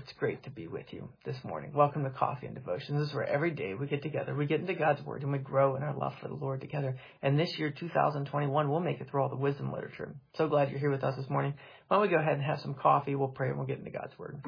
it's great to be with you this morning. Welcome to Coffee and Devotion. This is where every day we get together, we get into God's Word, and we grow in our love for the Lord together. And this year, 2021, we'll make it through all the wisdom literature. So glad you're here with us this morning. Why don't we go ahead and have some coffee, we'll pray, and we'll get into God's Word.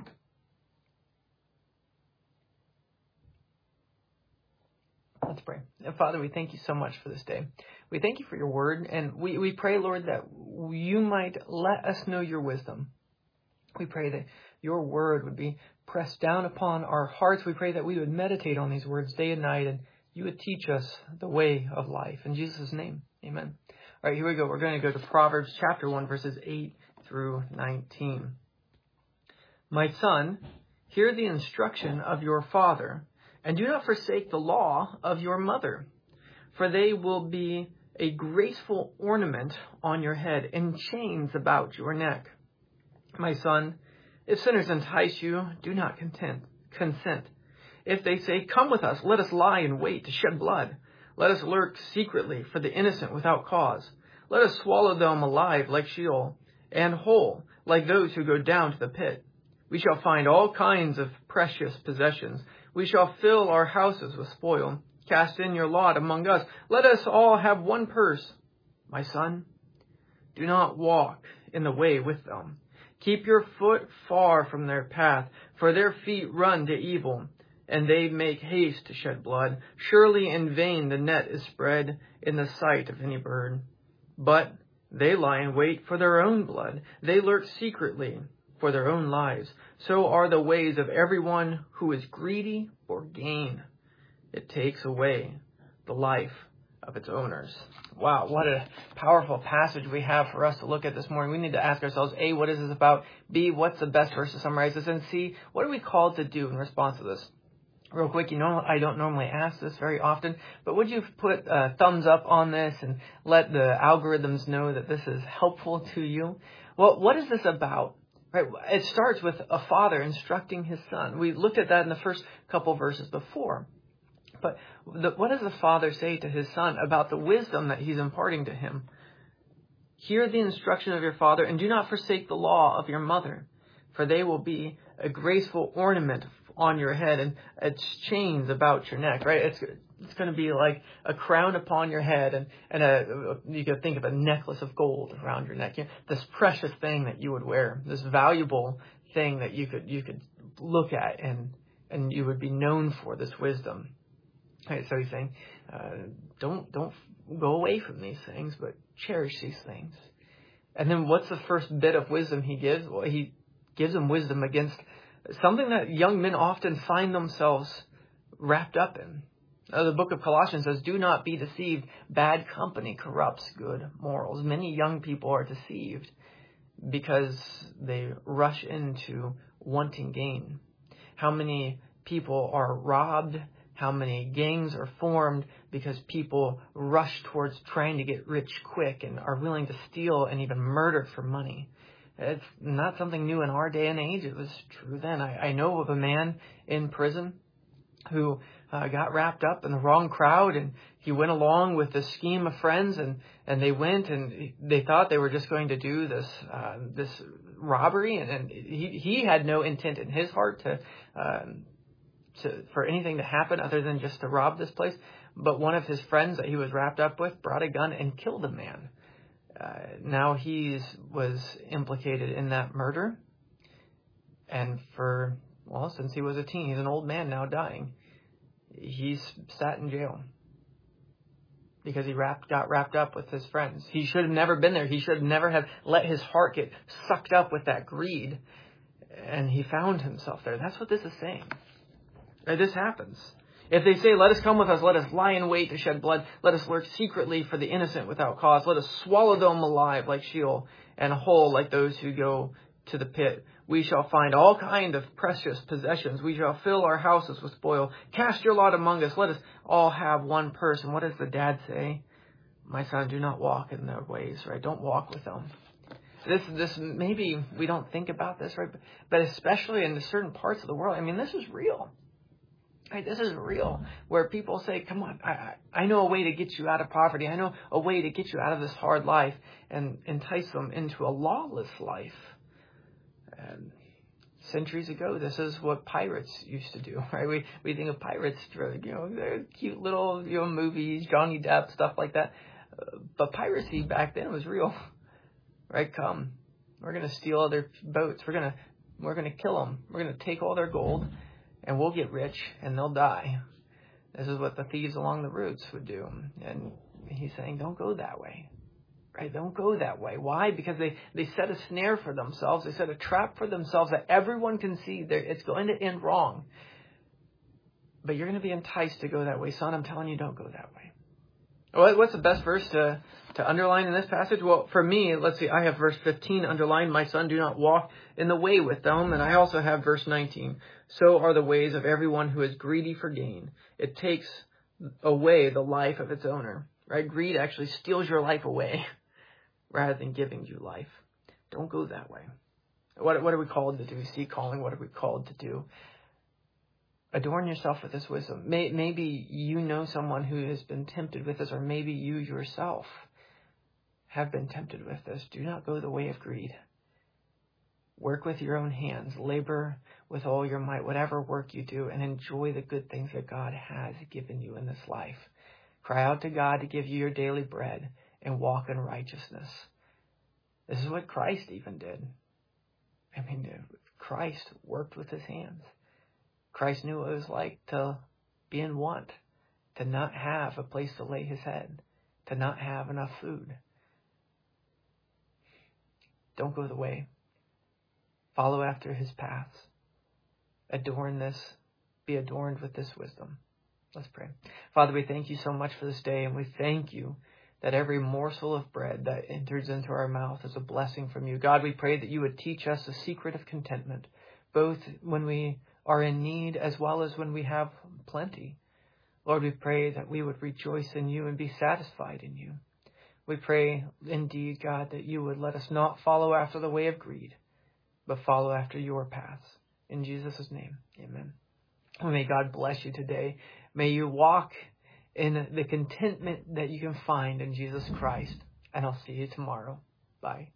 Let's pray. Father, we thank you so much for this day. We thank you for your word, and we pray, Lord, that you might let us know your wisdom. We pray that your word would be pressed down upon our hearts. We pray that we would meditate on these words day and night, and you would teach us the way of life. In Jesus' name, amen. All right, here we go. We're going to go to Proverbs chapter 1, verses 8 through 19. My son, hear the instruction of your father, and do not forsake the law of your mother, for they will be a graceful ornament on your head and chains about your neck. My son, if sinners entice you, do not consent. If they say, come with us, let us lie in wait to shed blood. Let us lurk secretly for the innocent without cause. Let us swallow them alive like Sheol, and whole like those who go down to the pit. We shall find all kinds of precious possessions. We shall fill our houses with spoil. Cast in your lot among us. Let us all have one purse. My son, do not walk in the way with them. Keep your foot far from their path, for their feet run to evil, and they make haste to shed blood. Surely in vain the net is spread in the sight of any bird. But they lie in wait for their own blood. They lurk secretly for their own lives. So are the ways of everyone who is greedy for gain. It takes away the life of its owners. Wow, what a powerful passage we have for us to look at this morning. We need to ask ourselves, A, what is this about? B, what's the best verse to summarize this? And C, what are we called to do in response to this? Real quick, I don't normally ask this very often, but would you put a thumbs up on this and let the algorithms know that this is helpful to you? Well, what is this about? Right, it starts with a father instructing his son. We looked at that in the first couple verses before. But what does the father say to his son about the wisdom that he's imparting to him? Hear the instruction of your father, and do not forsake the law of your mother, for they will be a graceful ornament on your head and its chains about your neck. Right? It's going to be like a crown upon your head, and you could think of a necklace of gold around your neck. This precious thing that you would wear, this valuable thing that you could look at, and you would be known for this wisdom. Right, so he's saying, don't go away from these things, but cherish these things. And then what's the first bit of wisdom he gives? Well, he gives them wisdom against something that young men often find themselves wrapped up in. The book of Colossians says, do not be deceived. Bad company corrupts good morals. Many young people are deceived because they rush into wanting gain. How many people are robbed? How many gangs are formed because people rush towards trying to get rich quick and are willing to steal and even murder for money? It's not something new in our day and age. It was true then. I know of a man in prison who got wrapped up in the wrong crowd, and he went along with this scheme of friends, and they went and they thought they were just going to do this robbery, and he had no intent in his heart for anything to happen other than just to rob this place. But one of his friends that he was wrapped up with brought a gun and killed a man. Now he was implicated in that murder. And since he was a teen, he's an old man now dying. He's sat in jail because he got wrapped up with his friends. He should have never been there. He should never have let his heart get sucked up with that greed. And he found himself there. That's what this is saying. This happens. If they say, let us come with us, let us lie in wait to shed blood, let us lurk secretly for the innocent without cause, let us swallow them alive like Sheol, and whole like those who go to the pit. We shall find all kind of precious possessions. We shall fill our houses with spoil. Cast your lot among us. Let us all have one purse. And what does the dad say? My son, do not walk in their ways, right? Don't walk with them. This maybe we don't think about this, right? But especially in certain parts of the world, this is real. Right, this is real, where people say, come on, I know a way to get you out of poverty. I know a way to get you out of this hard life, and entice them into a lawless life. centuries ago, this is what pirates used to do, right? We think of pirates, they're cute little, movies, Johnny Depp, stuff like that. But piracy back then was real, right? Come, we're going to steal other boats. We're going to kill them. We're going to take all their gold, and we'll get rich, and they'll die. This is what the thieves along the routes would do. And he's saying, don't go that way. Right? Don't go that way. Why? Because they set a snare for themselves. They set a trap for themselves that everyone can see. It's going to end wrong. But you're going to be enticed to go that way. Son, I'm telling you, don't go that way. What's the best verse to underline in this passage? Well, for me, let's see, I have verse 15 underlined. My son, do not walk in the way with them. And I also have verse 19. So are the ways of everyone who is greedy for gain. It takes away the life of its owner. Right? Greed actually steals your life away, rather than giving you life. Don't go that way. What are we called to do? See, calling, what are we called to do? Adorn yourself with this wisdom. Maybe you know someone who has been tempted with this, or maybe you yourself have been tempted with this. Do not go the way of greed. Work with your own hands. Labor with all your might, whatever work you do, and enjoy the good things that God has given you in this life. Cry out to God to give you your daily bread, and walk in righteousness. This is what Christ even did. Christ worked with his hands. Christ knew what it was like to be in want, to not have a place to lay his head, to not have enough food. Don't go the way. Follow after his paths. Adorn this. Be adorned with this wisdom. Let's pray. Father, we thank you so much for this day, and we thank you that every morsel of bread that enters into our mouth is a blessing from you. God, we pray that you would teach us the secret of contentment, both when we are in need as well as when we have plenty. Lord, we pray that we would rejoice in you and be satisfied in you. We pray indeed, God, that you would let us not follow after the way of greed, but follow after your paths. In Jesus' name, amen. May God bless you today. May you walk in the contentment that you can find in Jesus Christ. And I'll see you tomorrow. Bye.